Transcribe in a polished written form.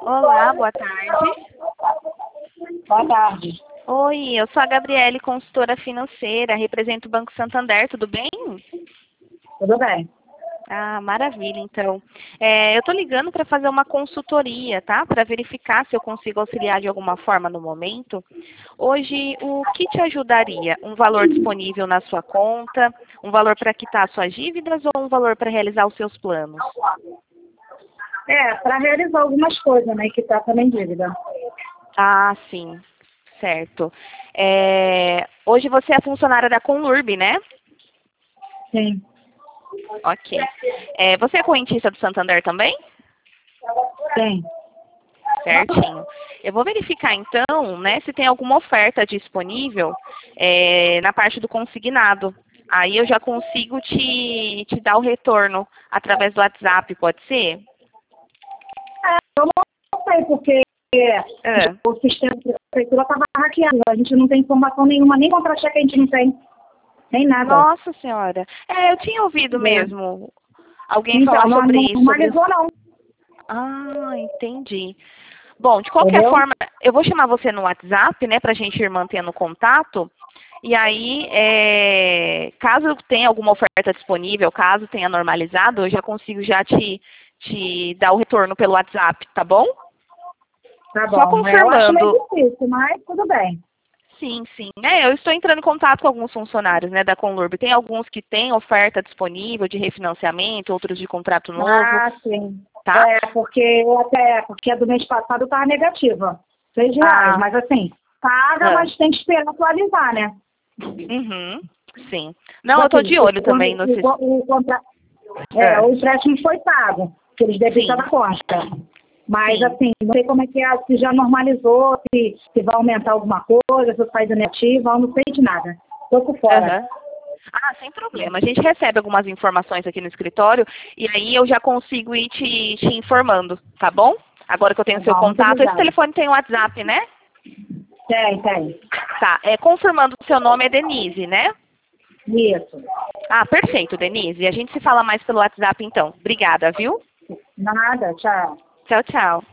Olá, boa tarde. Boa tarde. Oi, eu sou a Gabriele, consultora financeira, represento o Banco Santander, tudo bem? Tudo bem? Ah, maravilha, então. Eu estou ligando para fazer uma consultoria, tá? Para verificar se eu consigo auxiliar de alguma forma no momento. Hoje, o que te ajudaria? Um valor disponível na sua conta, um valor para quitar suas dívidas ou um valor para realizar os seus planos? Para realizar algumas coisas, né? Que tá também dívida. Ah, sim, certo. Hoje você é funcionária da Conlurb, né? Sim. Ok. Você é correntista do Santander também? Sim. Certinho. Eu vou verificar então, né, se tem alguma oferta disponível na parte do consignado. Aí eu já consigo te dar o retorno através do WhatsApp, pode ser? Eu não sei porque Ah, o sistema da prefeitura estava hackeado. A gente não tem informação nenhuma, nem contra-cheque a gente não tem. Nem nada. nossa senhora. Eu tinha ouvido mesmo alguém Então, falar não sobre isso. normalizou não. Ah, entendi. Bom, de qualquer Entendeu? forma, eu vou chamar você no WhatsApp, né, para a gente ir mantendo contato. E aí, caso tenha alguma oferta disponível, caso tenha normalizado, eu já consigo já te dar o retorno pelo WhatsApp, tá bom? Tá Só bom. Eu acho meio confirmando. difícil, mas tudo bem. Sim, sim. Eu estou entrando em contato com alguns funcionários, né, da Conlurb. Tem alguns que têm oferta disponível de refinanciamento, outros de contrato novo, Ah, sim. tá? Porque a do mês passado estava negativa. R$ 6. Ah, Mas assim, paga, ah, mas tem que esperar atualizar, né? uhum, sim. Tipo Não, eu estou assim, de olho também no o empréstimo foi pago, que eles debitam sim, da conta. Mas sim. assim, não sei como é que é, se já normalizou, se vai aumentar alguma coisa, se sai negativa, eu não sei de nada. Tô por fora. Aham. Ah, sem problema. A gente recebe algumas informações aqui no escritório e aí eu já consigo ir te informando, tá bom? Agora que eu Tá tenho seu bom, muito contato, esse obrigada. telefone tem WhatsApp, né? Tem. Tá. Confirmando o seu nome é Denise, né? Isso. Ah, perfeito, Denise. A gente se fala mais pelo WhatsApp então. Obrigada, viu? Nada, tchau. Tchau, tchau.